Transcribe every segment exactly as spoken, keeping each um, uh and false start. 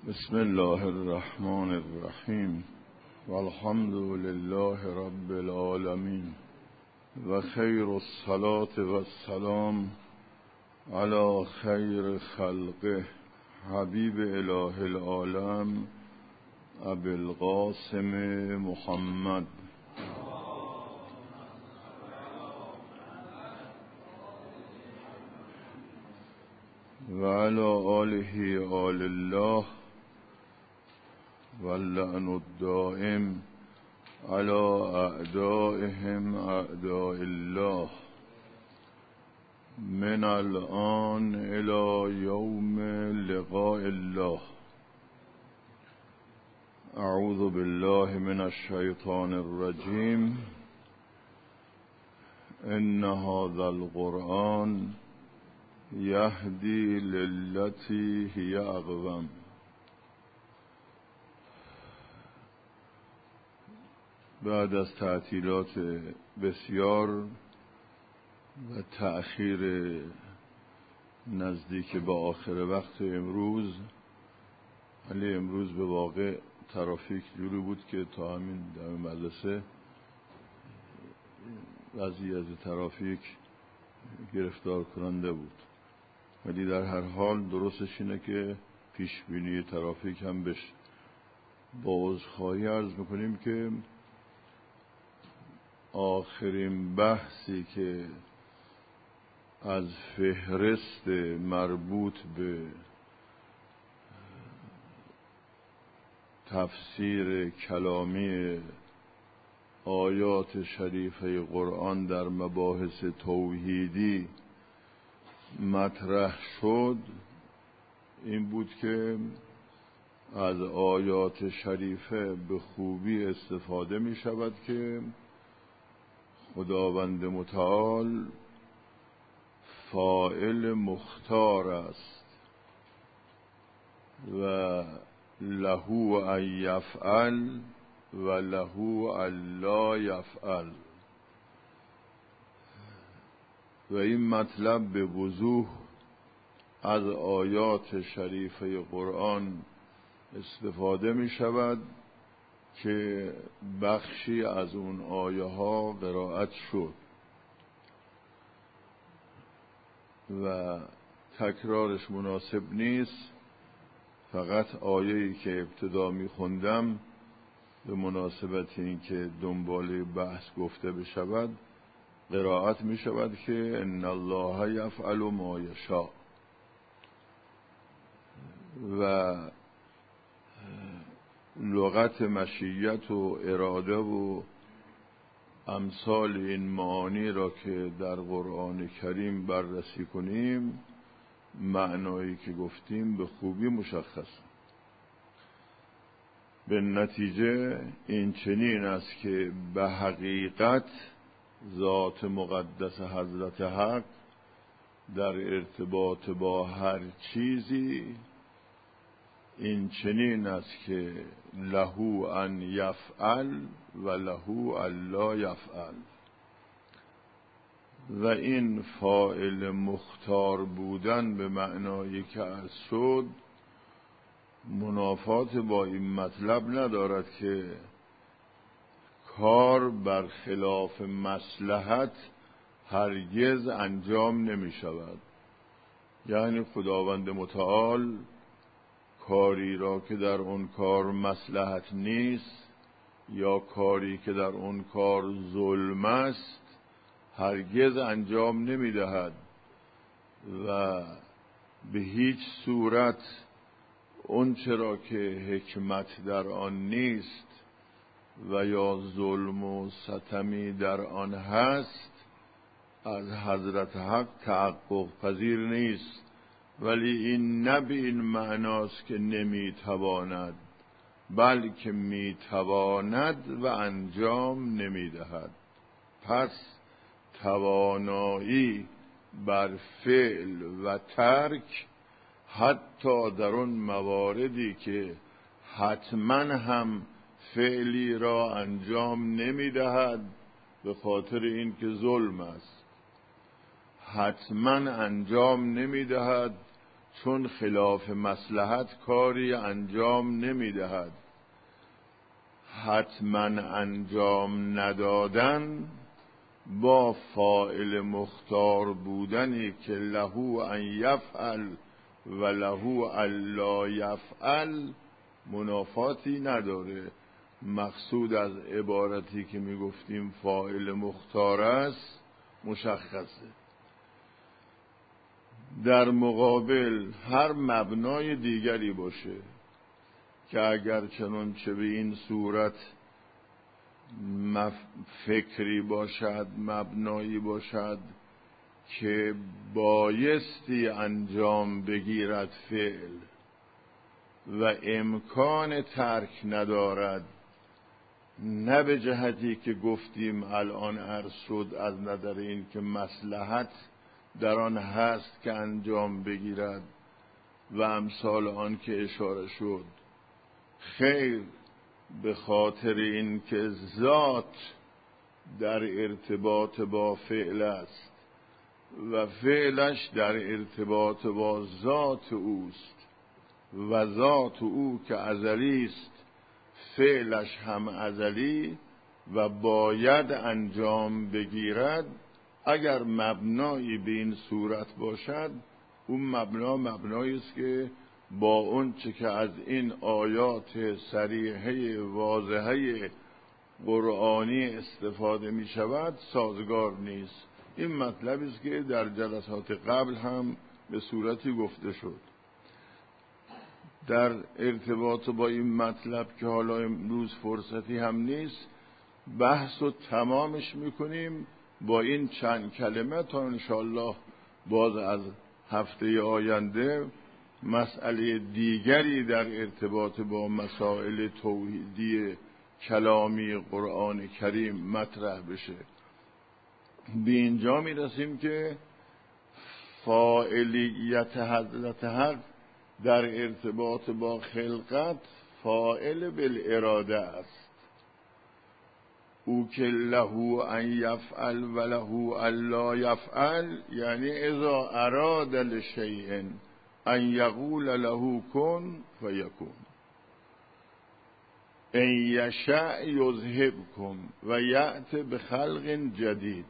بسم الله الرحمن الرحیم والحمد لله رب العالمین و خیر الصلاة و السلام علی خیر خلقه حبیب اله العالم ابی القاسم محمد و علی آله آل الله واللعن الدائم على اعدائهم اعداء الله من الآن الى یوم لقاء الله. اعوذ بالله من الشیطان الرجیم. ان هذا القرآن یهدی للتی هی اقوم. بعد از تعطیلات بسیار و تأخیر نزدیک به آخر وقت امروز، ولی امروز به واقع ترافیک جوری بود که تا همین دم مدرسه وضعیت ترافیک گرفتار کننده بود، ولی در هر حال درستش اینه که پیش بینی ترافیک هم بشه. با عذرخواهی عرض میکنیم که آخرین بحثی که از فهرست مربوط به تفسیر کلامی آیات شریفه قرآن در مباحث توحیدی مطرح شد این بود که از آیات شریفه به خوبی استفاده می شود که خداوند متعال فاعل مختار است و له ان یفعل و له ان لا یفعل. و این مطلب به وضوح از آیات شریفه قرآن استفاده می شود که بخشی از اون آیه ها قرائت شد و تکرارش مناسب نیست. فقط آیه‌ای که ابتدا می خوندم به مناسبت این که دنباله بحث گفته بشود قرائت می شود که ان الله یفعل ما یشاء. و لغت مشیت و اراده و امثال این معانی را که در قرآن کریم بررسی کنیم، معنایی که گفتیم به خوبی مشخص. به نتیجه این چنین است که به حقیقت ذات مقدس حضرت حق در ارتباط با هر چیزی این چنین است که له ان یفعل و له ان لا یفعل. و این فاعل مختار بودن به معنایی که عرض شد منافات با این مطلب ندارد که کار برخلاف مصلحت هرگز انجام نمی شود. یعنی خداوند متعال کاری را که در اون کار مصلحت نیست یا کاری که در اون کار ظلم است هرگز انجام نمی دهد و به هیچ صورت اون چرا که حکمت در آن نیست و یا ظلم و ستمی در آن هست از حضرت حق تحقق پذیر نیست. ولی این نه به این معناست که نمیتواند، بلکه میتواند و انجام نمیدهد. پس توانایی بر فعل و ترک حتی در اون مواردی که حتما هم فعلی را انجام نمیدهد به خاطر اینکه ظلم است، حتما انجام نمیدهد چون خلاف مصلحت کاری انجام نمیدهد. حتما انجام ندادن با فاعل مختار بودنی که لهو ان یفعل و لهو الا یفعل منافاتی نداره. مقصود از عبارتی که میگفتیم فاعل مختار است مشخصه. در مقابل هر مبنای دیگری باشه که اگر چنانچه به این صورت فکری باشد، مبنایی باشد که بایستی انجام بگیرد فعل و امکان ترک ندارد، نه به جهتی که گفتیم الان عرض شد از نظر این که مصلحت در آن هست که انجام بگیرد و امثال آن که اشاره شد، خیر، به خاطر این که ذات در ارتباط با فعل است و فعلش در ارتباط با ذات اوست و ذات او که ازلی است فعلش هم ازلی و باید انجام بگیرد. اگر مبنایی به این صورت باشد، اون مبنا مبنایی است که با اون چه که از این آیات صریحه واضحه قرآنی استفاده می شود سازگار نیست. این مطلبی است که در جلسات قبل هم به صورتی گفته شد. در ارتباط با این مطلب که حالا امروز فرصتی هم نیست، بحث رو تمامش میکنیم با این چند کلمه تا انشاءالله باز از هفته آینده مسئله دیگری در ارتباط با مسائل توحیدی کلامی قرآن کریم مطرح بشه. به اینجا میرسیم که فاعلیت حضرت حق در ارتباط با خلقت فاعل بالاراده است. او که لهو ان یفعل و لهو الا یفعل، یعنی اذا اراد لشیء ان یقول له کن فیکون. ان یشاء یذهبکم و یأت بخلق جدید.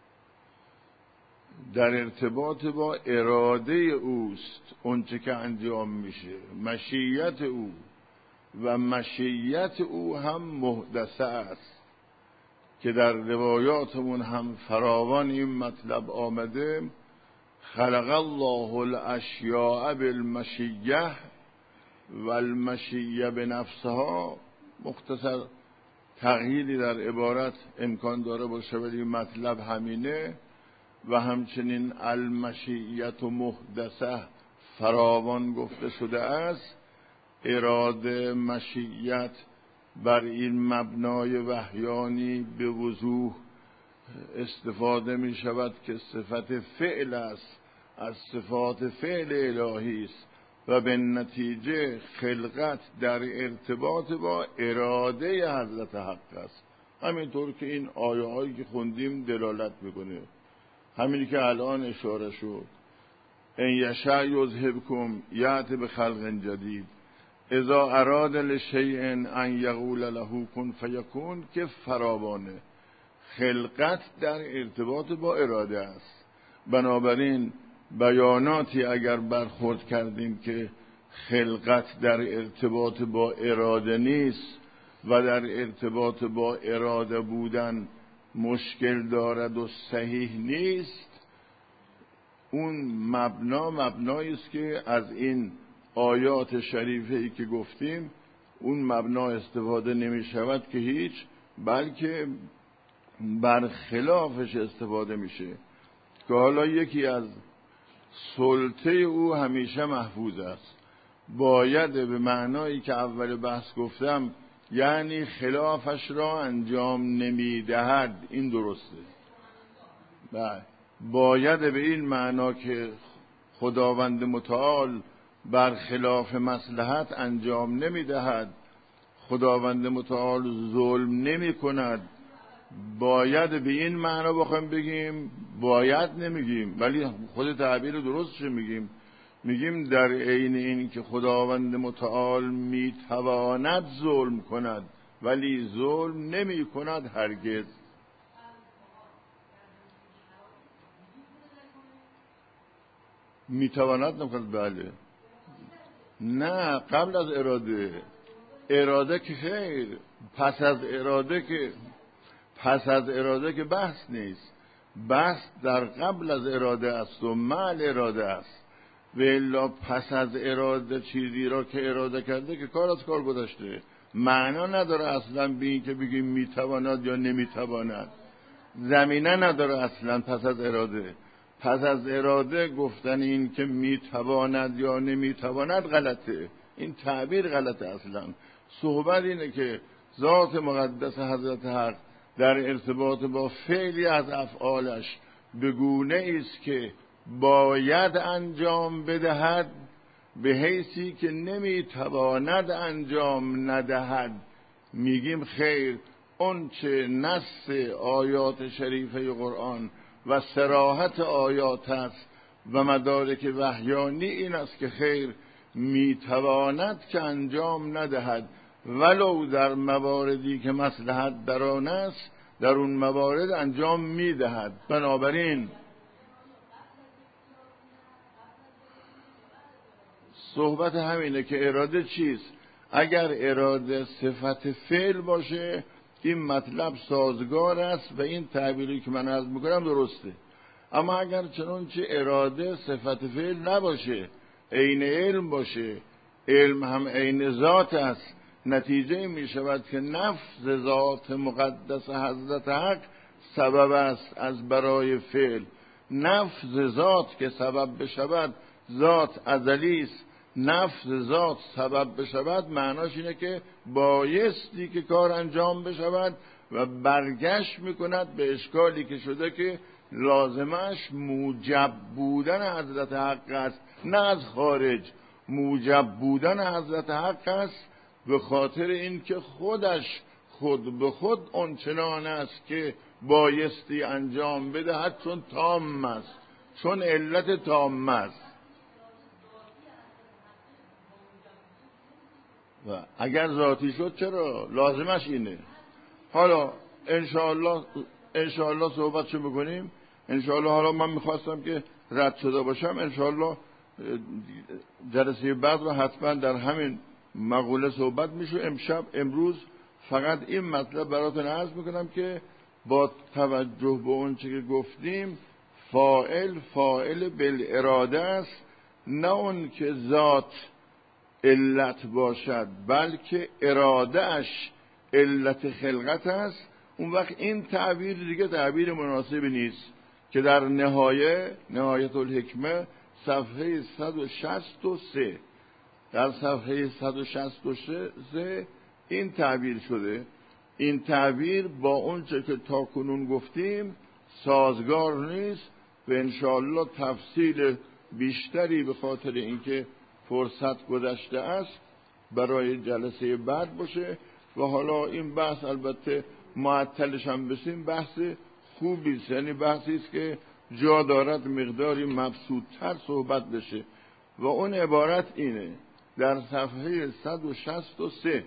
در ارتباط با اراده اوست اونچه که انجام میشه، مشیت او، و مشیت او هم محدثه است که در روایاتمون هم فراوان این مطلب آمده. خلق الله الاشیاء بالمشیه و المشیه بنفسها. مختصر تغییری در عبارت امکان داره باشه ولی مطلب همینه. و همچنین المشیت محدثه فراوان گفته شده است. اراده، مشیت بر این مبنای وحیانی به وضوح استفاده می شود که صفت فعل است، از صفات فعل الهی است و به نتیجه خلقت در ارتباط با اراده حضرت حق است. همینطور که این آیه هایی که خوندیم دلالت میکنه، همینی که الان اشاره شد. ان یشاء یذهبکم یأت بخلق جدید. اذا اراد لشیء ان یقول له کن فیکون که فراوانه. خلقت در ارتباط با اراده است. بنابراین بیاناتی اگر برخورد کردیم که خلقت در ارتباط با اراده نیست و در ارتباط با اراده بودن مشکل دارد و صحیح نیست، اون مبنا مبنایی است که از این آیات شریفه ای که گفتیم اون مبنا استفاده نمی شود که هیچ، بلکه برخلافش استفاده میشه که حالا یکی از سلطه او همیشه محفوظ است. باید به معنایی که اول بحث گفتم، یعنی خلافش را انجام نمیدهد. این درسته. بله، باید به این معنا که خداوند متعال برخلاف مصلحت انجام نمیدهد، خداوند متعال ظلم نمی کند. باید به این معنا بخوایم بگیم، باید نمیگیم ولی خود تعبیر درستش میگیم، میگیم در عین این که خداوند متعال میتواند ظلم کند ولی ظلم نمی کند هرگز. میتواند نکند، بله. نه، قبل از اراده. اراده که خیر، پس از اراده که پس از اراده که بحث نیست. بحث در قبل از اراده است و مع اراده است. و الا پس از اراده چیزی را که اراده کرده که کار از کار گذاشته، معنا نداره اصلا به این که بگیم میتواند یا نمیتواند. زمینه نداره اصلا پس از اراده. پس از اراده گفتن این که میتواند یا نمیتواند غلطه. این تعبیر غلطه اصلا. صحبت اینه که ذات مقدس حضرت حق در ارتباط با فعلی از افعالش به گونه است که باید انجام بدهد به حیثی که نمیتواند انجام ندهد. میگیم خیر، اون چه نص آیات شریفه قرآن و صراحت آیات است و مدارک وحیانی این است که خیر میتواند که انجام ندهد، ولو در مواردی که مصلحت در آن است در اون موارد انجام میدهد. بنابراین صحبت همینه که اراده چیست. اگر اراده صفت فعل باشه این مطلب سازگار است و این تعبیری که من عرض میکنم درسته. اما اگر چنانچه اراده صفت فعل نباشه، عین علم باشه، علم هم عین ذات است، نتیجه می شود که نفس ذات مقدس حضرت حق سبب است از برای فعل. نفس ذات که سبب بشود، ذات ازلی است. نفس ذات سبب بشود معناش اینه که بایستی که کار انجام بشود و برگشت میکند به اشکالی که شده که لازمش موجب بودن حضرت حق است، نه از خارج. موجب بودن حضرت حق است به خاطر این که خودش خود به خود آنچنان است که بایستی انجام بدهد، چون تام است، چون علت تام است. و اگر ذاتی شد چرا؟ لازمش اینه. حالا انشاءالله انشاءالله صحبتشو بکنیم. انشاءالله حالا من میخواستم که رد شده باشم، انشاءالله جلسه بعد رو حتما در همین مقوله صحبت میشه. امشب امروز فقط این مطلب براتون عرض میکنم که با توجه به اون چه که گفتیم، فاعل فاعل بالاراده است، نه اون که ذات علت باشد بلکه اراده اش علت خلقت است. اون وقت این تعبیر دیگه تعبیر مناسبی نیست که در نهایه نهایت الحکمه صفحه صد و شصت و سه در صفحه صد و شصت و سه این تعبیر شده. این تعبیر با اون چه که تا کنون گفتیم سازگار نیست و انشاءالله تفصیل بیشتری به خاطر اینکه فرصت گذشته است برای جلسه بعد باشه. و حالا این بحث البته معطلش هم بسیم بحث خوبی است، یعنی بحثی است که جا دارد مقداری مبسوط‌تر صحبت بشه و اون عبارت اینه در صفحه صد و شصت و سه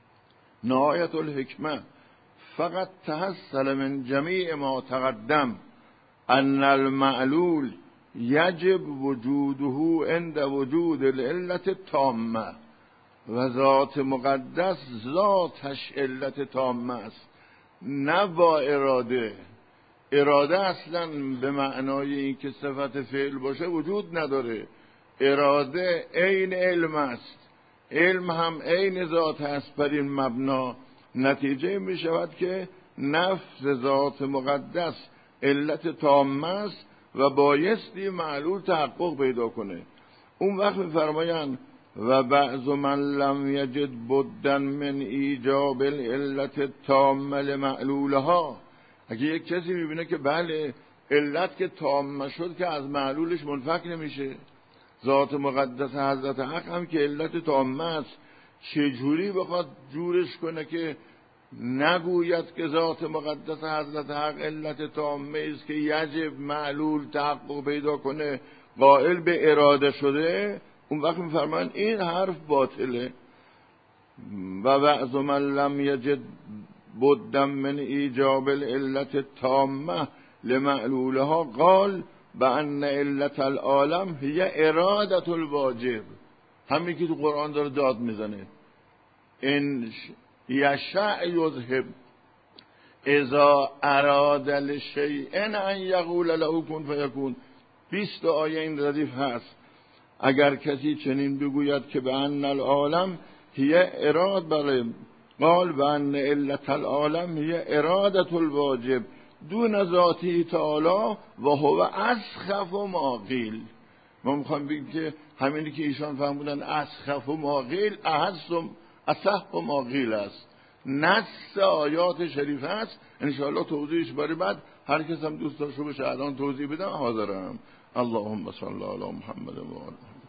نهایت الحکمه: فقط تحصل من جمیع ما تقدم ان المعلول یجب وجوده عند وجود العلت التامه و ذات مقدس ذاتش علت تامه است، نه با اراده. اراده اصلا به معنای این که صفت فعل باشه وجود نداره. اراده عین علم است، علم هم عین ذات است. بر این مبنا نتیجه می شود که نفس ذات مقدس علت تامه است و بایستی معلول تحقق پیدا کنه. اون وقت می‌فرمایند و بعض من لم یجد بدن من ایجاب العلت التامه لمعلولها. اگه یک کسی میبینه که بله علت که تامه شد که از معلولش منفک نمیشه، ذات مقدس حضرت حق هم که علت تامه است، چجوری بخواد جورش کنه که نگوید که ذات مقدس حضرت حق علت تامه است که یجب معلول تحقق پیدا کنه، قائل به اراده شده، اون وقت میفرمان این حرف باطله. و وعظ من لم یجد بدا من ایجاب العلت تامه لمعلولها قال بأن علت العالم هی ارادت الواجب. همین که تو قرآن داره داد میزنه، ان یشاء یذهب اذا اراد لشیء ان یقول له کن فیکون. بیست آیه این ردیف هست. اگر کسی چنین بگوید که بأن العالم هی اراد بله قال بأن علت العالم هی ارادت الواجب دون ذاتی تعالی و هو اسخف و ماقیل. ما میخوام بگیم که همینی که ایشان فهمودن اسخف و ماقیل احس و اصح و ماقیل است. نص آیات شریف است. انشاءالله توضیحش برای بعد هر کس هم دوست داشته باشه الان توضیح بدم حاضرم. اللهم صل علی محمد و آله